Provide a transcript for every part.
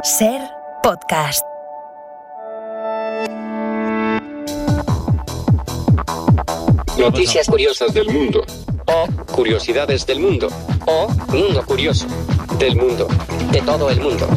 Ser Podcast. Noticias curiosas del mundo. O curiosidades del mundo. O mundo curioso. Del mundo. De todo el mundo.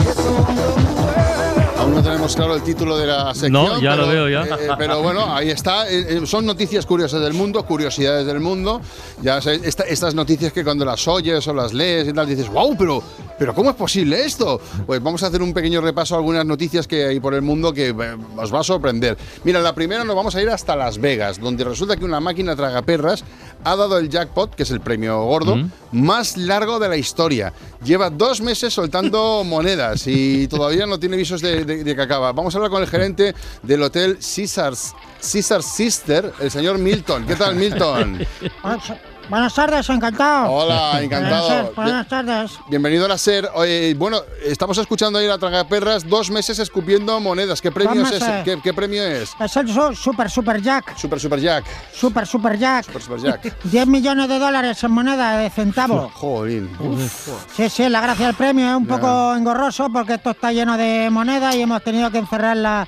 Aún no tenemos claro el título de la sección. No, ya lo veo ya. Pero bueno, ahí está. Son noticias curiosas del mundo, curiosidades del mundo. Ya sabes, estas noticias que cuando las oyes o las lees y tal dices, wow, pero ¿cómo es posible esto? Pues vamos a hacer un pequeño repaso a algunas noticias que hay por el mundo que os va a sorprender. Mira, la primera nos vamos a ir hasta Las Vegas, donde resulta que una máquina tragaperras ha dado el jackpot, que es el premio gordo, más largo de la historia. Lleva 2 meses soltando monedas y todavía no tiene visos de que acaba. Vamos a hablar con el gerente del hotel Caesar Sister, el señor Milton. ¿Qué tal, Milton? Buenas tardes, encantado. Hola, encantado. Buenas tardes. Bienvenido a la SER. Bueno, estamos escuchando ahí la tragaperras, 2 meses escupiendo monedas. ¿Qué premio es ese? ¿Qué premio es? Es el Super Jack. Super Jack. Super Jack. 10 millones de dólares en moneda de centavo. Jolín. Sí, la gracia del premio es un poco engorroso porque esto está lleno de moneda y hemos tenido que encerrar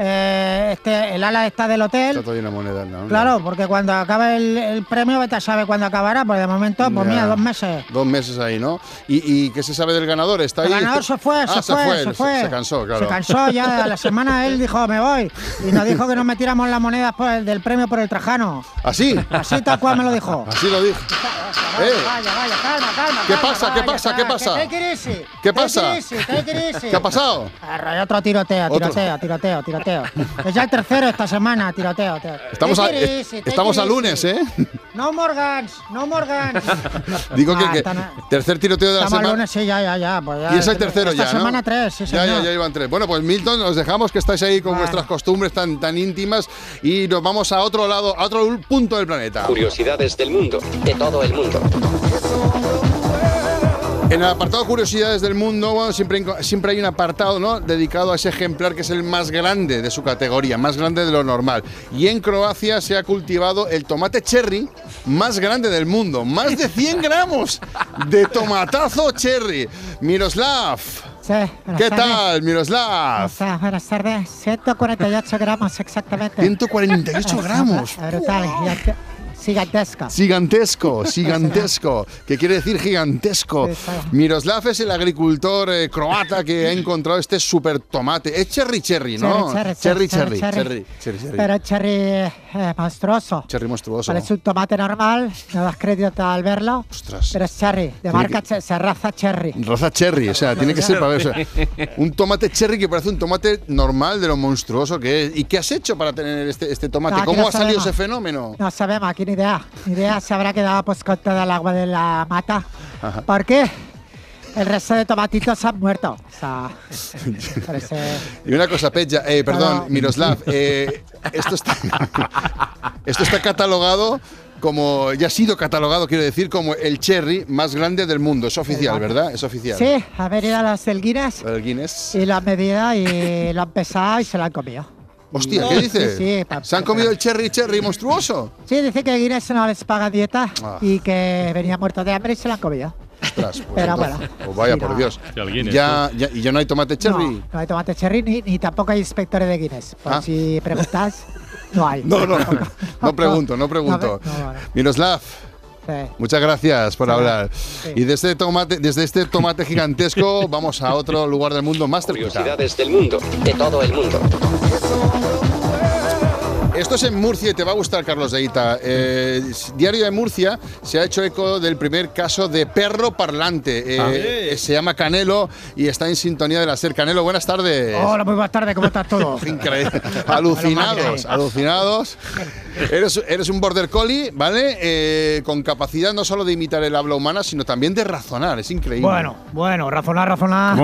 el ala esta del hotel. Está todo lleno de monedas, ¿no? Claro, porque cuando acabe el premio, vete a saber cuándo acabará, porque de momento, pues mira, 2 meses. 2 meses ahí, ¿no? ¿Y qué se sabe del ganador? ¿Está ahí? El ganador se fue. Se cansó, claro. Se cansó ya, a la semana él dijo, me voy. Y nos dijo que nos metiéramos las monedas del premio por el Trajano. ¿Así? Así tal cual me lo dijo. Así lo dijo. Vaya, calma. ¿Qué pasa? ¿Qué pasa? ¿Qué pasa? ¿Qué pasa? ¿Qué ha pasado? Otro tiroteo. Es ya el tercero esta semana, tiroteo. Estamos a lunes, ¿eh? No Morgans. Digo que tercer tiroteo de la semana. Lunes, sí, ya. Pues ya y es el tercero ya, ¿no? Esta semana 3, sí, señor. Ya iban 3. Bueno, pues Milton, os dejamos que estáis ahí con vuestras costumbres tan íntimas y nos vamos a otro lado, a otro punto del planeta. Curiosidades del mundo. De todo el mundo. En el apartado Curiosidades del Mundo, bueno, siempre hay un apartado, ¿no?, dedicado a ese ejemplar que es el más grande de su categoría, más grande de lo normal. Y en Croacia se ha cultivado el tomate cherry más grande del mundo. Más de 100 gramos de tomatazo cherry. Miroslav. Sí, ¿Qué tal, Miroslav? Buenas tardes. 148 gramos exactamente. 148 gramos. Brutal. Gigantesco. ¿Qué quiere decir gigantesco? Miroslav es el agricultor croata que ha encontrado este super tomate. Es cherry, ¿no? Cherry. Pero cherry monstruoso. Cherry monstruoso. Parece un tomate normal, no das crédito al verlo. Ostras. Pero es cherry, de marca raza cherry. Raza cherry, o sea, tiene que ser para ver. O sea, un tomate cherry que parece un tomate normal de lo monstruoso que es. ¿Y qué has hecho para tener este tomate? No, ¿Cómo ha salido ese fenómeno? No sabemos, aquí ni idea se habrá quedado pues con toda el agua de la mata. Ajá. ¿Por qué? El resto de tomatitos han muerto. O sea, parece... Y una cosa, Petja, perdón, Miroslav, esto está catalogado como, ya ha sido catalogado, quiero decir, como el cherry más grande del mundo. Es oficial, ¿verdad? Es oficial. Sí, ha venido a los del Guinness. Y lo han medido y lo han pesado y se lo han comido. Hostia, ¿qué dices? Sí, ¿Se han comido el cherry monstruoso? Sí, dice que Guinness no les paga dieta y que venía muerto de hambre y se lo han comido. Ostras, pues pero entonces, bueno. Oh, vaya, por Dios. ¿Y ya no hay tomate cherry? No hay tomate cherry ni tampoco hay inspectores de Guinness. Por si preguntas, no hay. No pregunto. No. Miroslav. Sí. Muchas gracias por hablar. Sí. Y desde este tomate gigantesco vamos a otro lugar del mundo más cercano. Curiosidades del mundo. De todo el mundo. Esto es en Murcia y te va a gustar, Carlos de Ita. Diario de Murcia se ha hecho eco del primer caso de perro parlante. Se llama Canelo y está en sintonía de la SER. Canelo, buenas tardes. Hola, muy buenas tardes, ¿cómo estás todo? Increíble. Alucinados. Eres un border collie, ¿vale? Con capacidad no solo de imitar el habla humana, sino también de razonar. Es increíble. Bueno, razonar.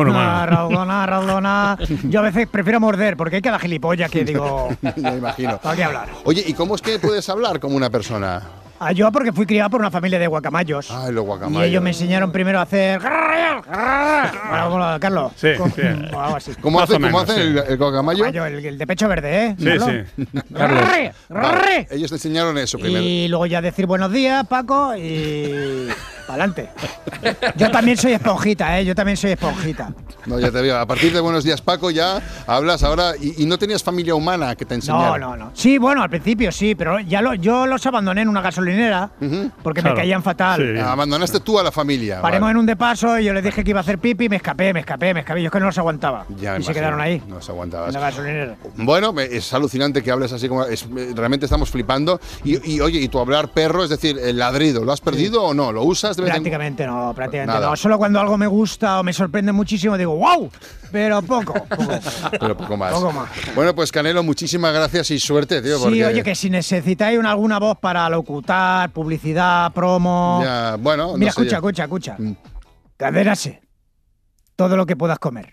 Yo a veces prefiero morder, porque hay cada gilipollas que digo... Me imagino. ¿Para qué hablar? Oye, ¿y cómo es que puedes hablar como una persona? Yo porque fui criado por una familia de guacamayos. Ay, los guacamayos. Y ellos me enseñaron primero a hacer... Bueno, Carlos. Sí, sí. O algo así. ¿Cómo hace sí. el guacamayo? El de pecho verde, ¿eh? Sí, sí. Vale, ellos te enseñaron eso primero. Y luego ya decir buenos días, Paco, y... Adelante. Yo también soy esponjita, ¿eh? Yo también soy esponjita. No, ya te veo. A partir de buenos días, Paco, ya hablas ahora. ¿Y no tenías familia humana que te enseñara? No. Sí, bueno, al principio sí, pero yo los abandoné en una gasolinera porque me caían fatal. Sí. Abandonaste tú a la familia. Paremos vale. en un de paso y yo les dije que iba a hacer pipi y me escapé. Yo es que no los aguantaba. Ya, y se quedaron ahí. No se aguantabas. En la gasolinera. Bueno, es alucinante que hables así como... realmente estamos flipando. Y oye, ¿y tu hablar perro? Es decir, el ladrido, ¿lo has perdido o no? ¿Lo usas de vez en cuando? Prácticamente Nada. no. Solo cuando algo me gusta o me sorprende muchísimo digo ¡wow! Pero poco. Pero poco más. Poco más. Bueno, pues Canelo, muchísimas gracias y suerte, tío. Sí, porque... oye, que si necesitáis alguna voz para locutar, publicidad, promo... Ya, bueno, Mira, no sé, escucha. Cadena SER. Todo lo que puedas comer.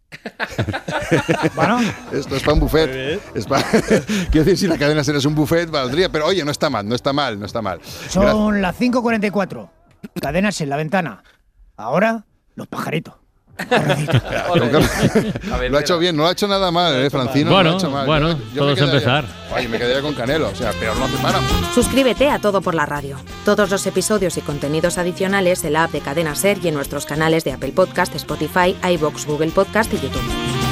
Bueno, esto es para un buffet. Quiero decir, si la cadena SER es un buffet, valdría, pero oye, no está mal. Son las 5:44. Cadena SER, la ventana. Ahora, los pajaritos. Lo ha hecho bien, no lo ha hecho nada mal, Francino. Bueno, no lo ha hecho mal. bueno, todo es empezar. Oye, me quedaría con Canelo, o sea, pero no hace para. Suscríbete a Todo por la Radio. Todos los episodios y contenidos adicionales en la app de Cadena SER y en nuestros canales de Apple Podcast, Spotify, iVoox, Google Podcast y YouTube.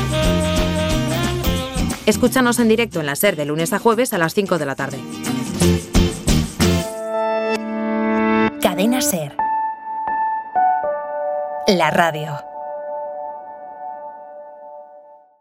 Escúchanos en directo en la SER de lunes a jueves a las 5 de la tarde. Cadena SER. La radio.